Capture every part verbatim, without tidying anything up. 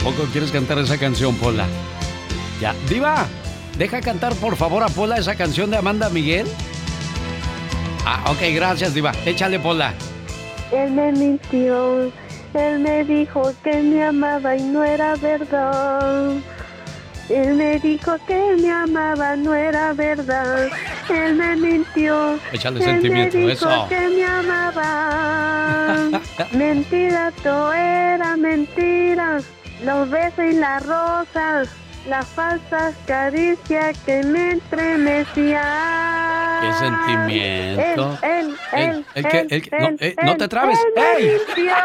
poco quieres cantar esa canción, Pola? Ya. Diva, deja cantar por favor a Pola esa canción de Amanda Miguel. Ah, ok, gracias, Diva. Échale, Pola. Él me mintió, él me dijo que me amaba y no era verdad. Él me dijo que me amaba, no era verdad. Él me mintió. Échale él sentimiento, me dijo eso. que me amaba. Mentira, todo era mentira. Los besos y las rosas, las falsas caricias que me estremecían. ¡Qué sentimiento! Él, él, él, el, el, que, él, el, él, no, él, eh, no te trabes. él me ¡Ey! mintió.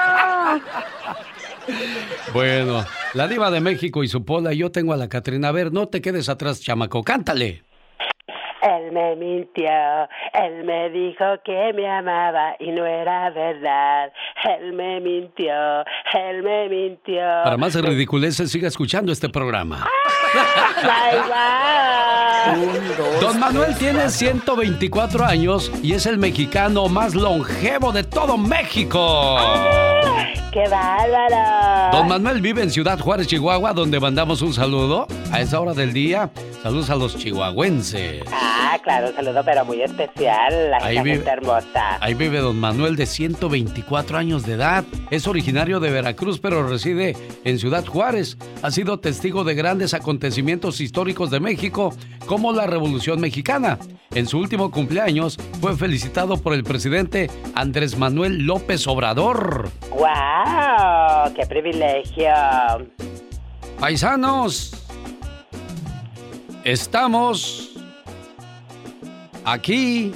Bueno, la Diva de México y su Pola, yo tengo a la Catrina. A ver, no te quedes atrás, chamaco, cántale. Él me mintió, él me dijo que me amaba y no era verdad. Él me mintió, él me mintió. Para más ridiculeces, siga escuchando este programa. Don Manuel tiene ciento veinticuatro años y es el mexicano más longevo de todo México. ¡Qué bárbaro! Don Manuel vive en Ciudad Juárez, Chihuahua, donde mandamos un saludo a esa hora del día. Saludos a los chihuahuenses. Ah, claro, un saludo pero muy especial. La Ahí gente vive, hermosa. Ahí vive don Manuel de ciento veinticuatro años de edad. Es originario de Veracruz, pero reside en Ciudad Juárez. Ha sido testigo de grandes acontecimientos históricos de México, como la Revolución Mexicana. En su último cumpleaños fue felicitado por el presidente Andrés Manuel López Obrador. ¡Guau! ¡Qué privilegio! Paisanos, estamos aquí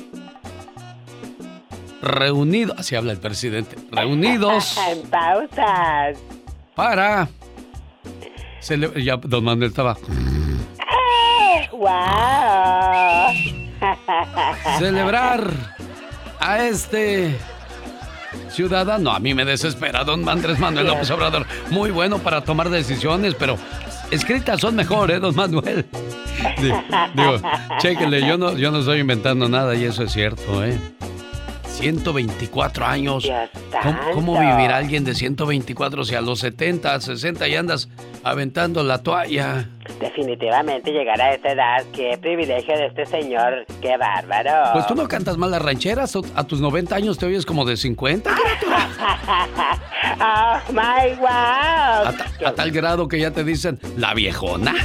reunidos, así habla el presidente, reunidos en pausas para celebrar. Ya don Manuel estaba. ¡Wow! Celebrar a este ciudadano. A mí me desespera don Andrés Manuel López Obrador. Muy bueno para tomar decisiones, pero escritas son mejores, ¿eh, don Manuel? Digo, digo chéquenle, yo no, yo no estoy inventando nada y eso es cierto, ¿eh? ciento veinticuatro años. ¿Cómo, ¿Cómo vivirá alguien de ciento veinticuatro si a los setenta, sesenta ya andas aventando la toalla? Definitivamente llegar a esta edad, qué privilegio de este señor, qué bárbaro. Pues tú no cantas mal las rancheras, a tus noventa años te oyes como de cincuenta. ¡Oh, my wow! A, ta, a tal grado que ya te dicen la viejona.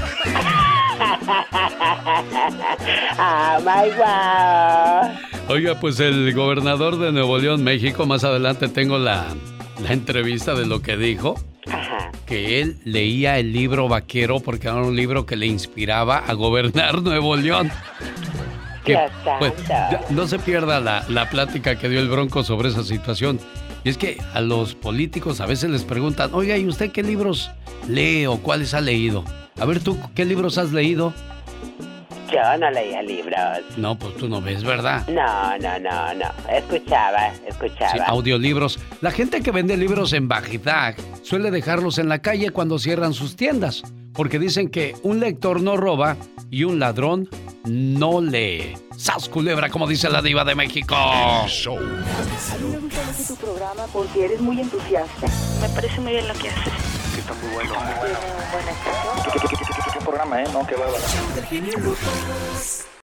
¡Oh, my wow! Oiga, pues el gobernador de Nuevo León, México, más adelante tengo la, la entrevista de lo que dijo. Ajá. Que él leía el libro Vaquero porque era un libro que le inspiraba a gobernar Nuevo León. Que, pues, ya, no se pierda la, la plática que dio el Bronco sobre esa situación. Y es que a los políticos a veces les preguntan, oiga, ¿y usted qué libros lee o cuáles ha leído? A ver, ¿tú qué libros has leído? Yo no leía libros. No, pues tú no ves, ¿verdad? No, no, no, no. Escuchaba, escuchaba. Sí, audiolibros. La gente que vende libros en Bagdad suele dejarlos en la calle cuando cierran sus tiendas, porque dicen que un lector no roba y un ladrón no lee. ¡Sas culebra, como dice la Diva de México! Show. A mí me gusta mucho tu programa porque eres muy entusiasta. Me parece muy bien lo que haces. Que está muy bueno. Tiene un buen estación. ¿Qué programa, eh? No, qué bárbaro.